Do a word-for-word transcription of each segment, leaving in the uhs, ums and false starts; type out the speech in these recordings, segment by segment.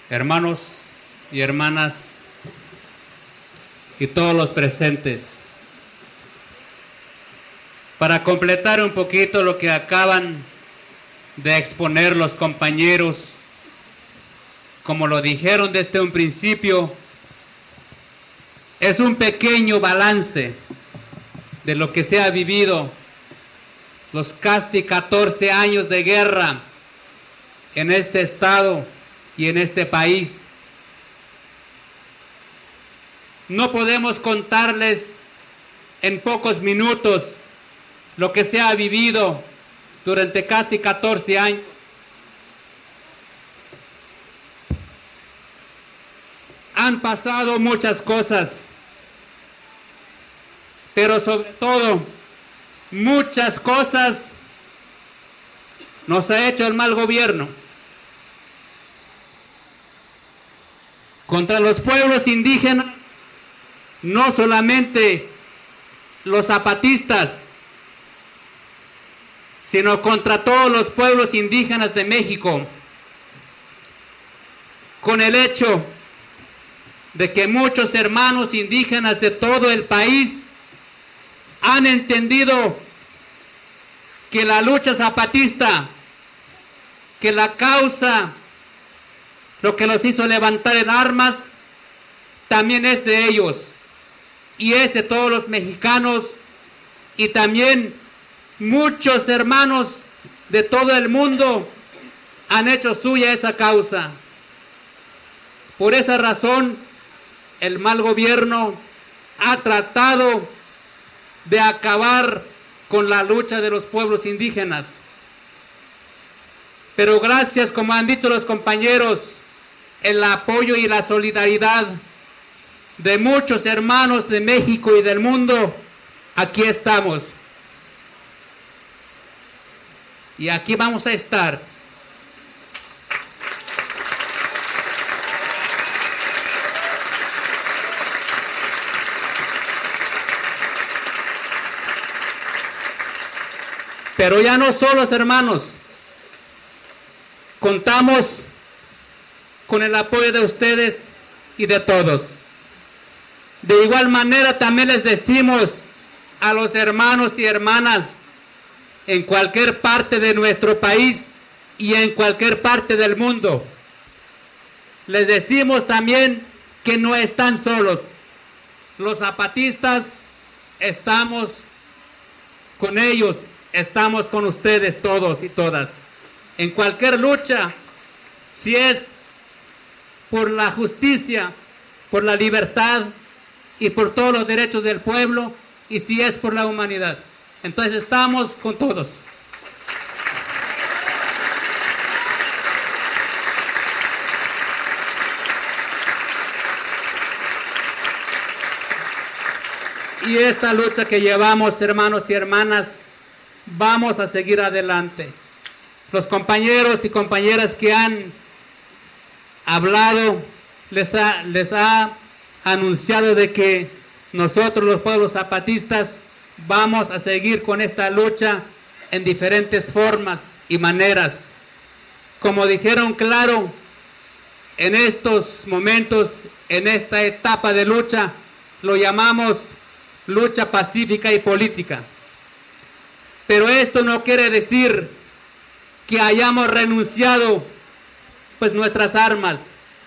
hermanos y hermanas y todos los presentes. Para completar un poquito lo que acaban de exponer los compañeros, como lo dijeron desde un principio, es un pequeño balance de lo que se ha vivido los casi catorce años de guerra en este estado y en este país. No podemos contarles en pocos minutos lo que se ha vivido durante casi catorce años. Han pasado muchas cosas, pero sobre todo, muchas cosas nos ha hecho el mal gobierno. Contra los pueblos indígenas, no solamente los zapatistas, sino contra todos los pueblos indígenas de México, con el hecho de que muchos hermanos indígenas de todo el país han entendido que la lucha zapatista, que la causa, lo que los hizo levantar en armas, también es de ellos y es de todos los mexicanos, y también muchos hermanos de todo el mundo han hecho suya esa causa. Por esa razón, el mal gobierno ha tratado de acabar con la lucha de los pueblos indígenas. Pero gracias, como han dicho los compañeros, el apoyo y la solidaridad de muchos hermanos de México y del mundo, aquí estamos. Y aquí vamos a estar. Pero ya no solos, hermanos. Contamos con el apoyo de ustedes y de todos. De igual manera también les decimos a los hermanos y hermanas en cualquier parte de nuestro país y en cualquier parte del mundo. Les decimos también que no están solos. Los zapatistas estamos con ellos, estamos con ustedes todos y todas. En cualquier lucha, si es por la justicia, por la libertad y por todos los derechos del pueblo, y si es por la humanidad. Entonces estamos con todos. Y esta lucha que llevamos, hermanos y hermanas, vamos a seguir adelante. Los compañeros y compañeras que han hablado les ha, les ha anunciado de que nosotros, los pueblos zapatistas, vamos a seguir con esta lucha en diferentes formas y maneras. Como dijeron claro, en estos momentos, en esta etapa de lucha, lo llamamos lucha pacífica y política. Pero esto no quiere decir que hayamos renunciado pues nuestras armas.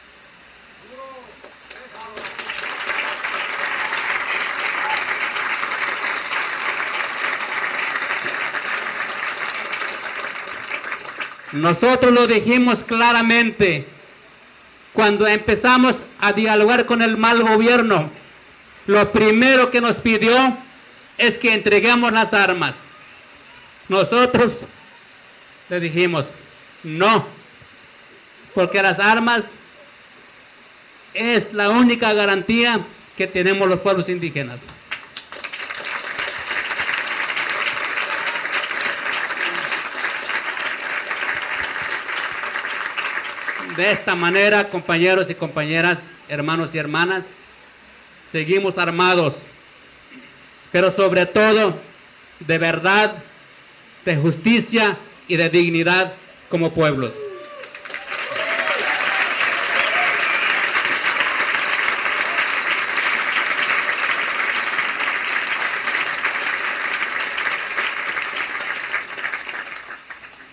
Nosotros lo dijimos claramente cuando empezamos a dialogar con el mal gobierno. Lo primero que nos pidió es que entreguemos las armas. Nosotros le dijimos no, porque las armas es la única garantía que tenemos los pueblos indígenas. De esta manera, compañeros y compañeras, hermanos y hermanas, seguimos armados, pero sobre todo de verdad, de justicia y de dignidad como pueblos.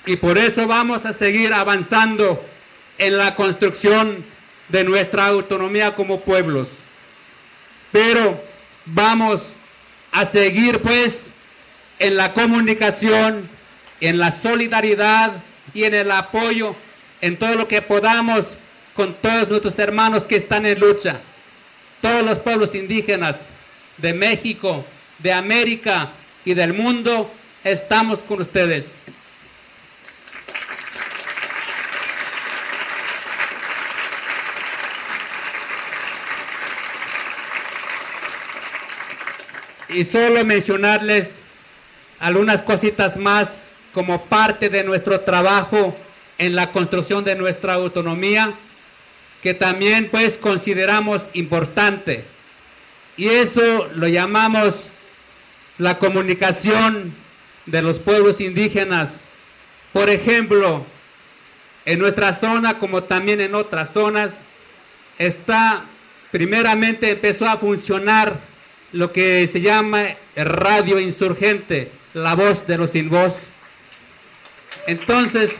Y por eso vamos a seguir avanzando en la construcción de nuestra autonomía como pueblos. Pero vamos a seguir pues en la comunicación, en la solidaridad y en el apoyo, en todo lo que podamos con todos nuestros hermanos que están en lucha. Todos los pueblos indígenas de México, de América y del mundo, estamos con ustedes. Y solo mencionarles algunas cositas más como parte de nuestro trabajo en la construcción de nuestra autonomía, que también pues consideramos importante. Y eso lo llamamos la comunicación de los pueblos indígenas. Por ejemplo, en nuestra zona, como también en otras zonas, está, primeramente empezó a funcionar lo que se llama radio insurgente, la voz de los sin voz. Entonces,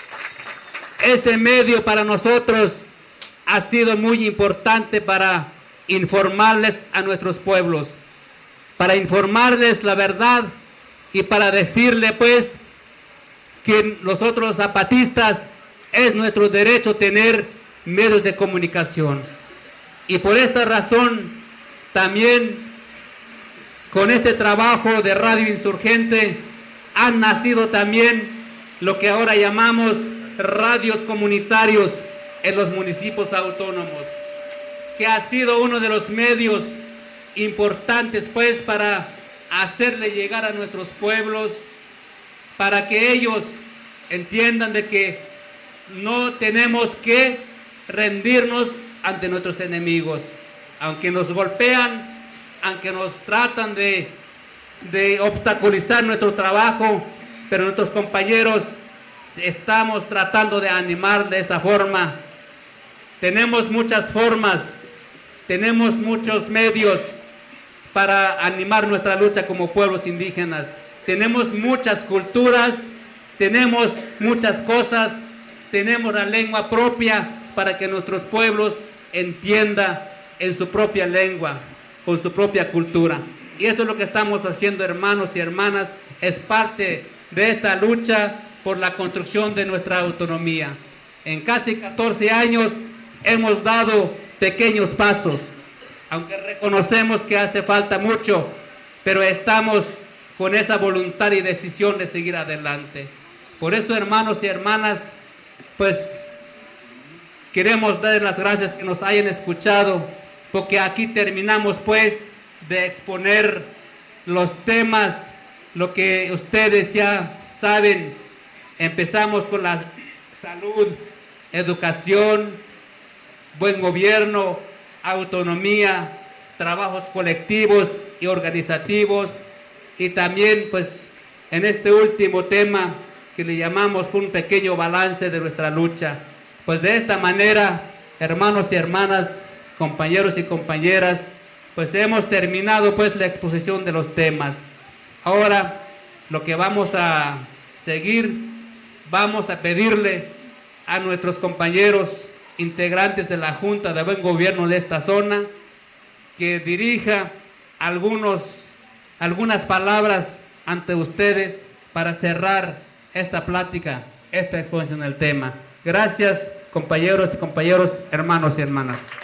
ese medio para nosotros ha sido muy importante para informarles a nuestros pueblos, para informarles la verdad y para decirle pues que nosotros los zapatistas es nuestro derecho tener medios de comunicación. Y por esta razón también con este trabajo de radio insurgente han nacido también lo que ahora llamamos radios comunitarios en los municipios autónomos, que ha sido uno de los medios importantes pues para hacerle llegar a nuestros pueblos, para que ellos entiendan de que no tenemos que rendirnos ante nuestros enemigos, aunque nos golpean, aunque nos tratan de, de obstaculizar nuestro trabajo, pero nuestros compañeros estamos tratando de animar de esta forma. Tenemos muchas formas, tenemos muchos medios para animar nuestra lucha como pueblos indígenas. Tenemos muchas culturas, tenemos muchas cosas, tenemos la lengua propia para que nuestros pueblos entiendan en su propia lengua, con su propia cultura. Y eso es lo que estamos haciendo, hermanos y hermanas, es parte de esta lucha por la construcción de nuestra autonomía. En casi catorce años hemos dado pequeños pasos, aunque reconocemos que hace falta mucho, pero estamos con esa voluntad y decisión de seguir adelante. Por eso, hermanos y hermanas, pues queremos dar las gracias que nos hayan escuchado, porque aquí terminamos pues de exponer los temas, lo que ustedes ya saben. Empezamos con la salud, educación, buen gobierno, autonomía, trabajos colectivos y organizativos, y también pues en este último tema que le llamamos un pequeño balance de nuestra lucha. Pues de esta manera, hermanos y hermanas, compañeros y compañeras, pues hemos terminado pues la exposición de los temas. Ahora lo que vamos a seguir, vamos a pedirle a nuestros compañeros integrantes de la Junta de Buen Gobierno de esta zona que dirija algunos, algunas palabras ante ustedes para cerrar esta plática, esta exposición del tema. Gracias, compañeros y compañeros, hermanos y hermanas.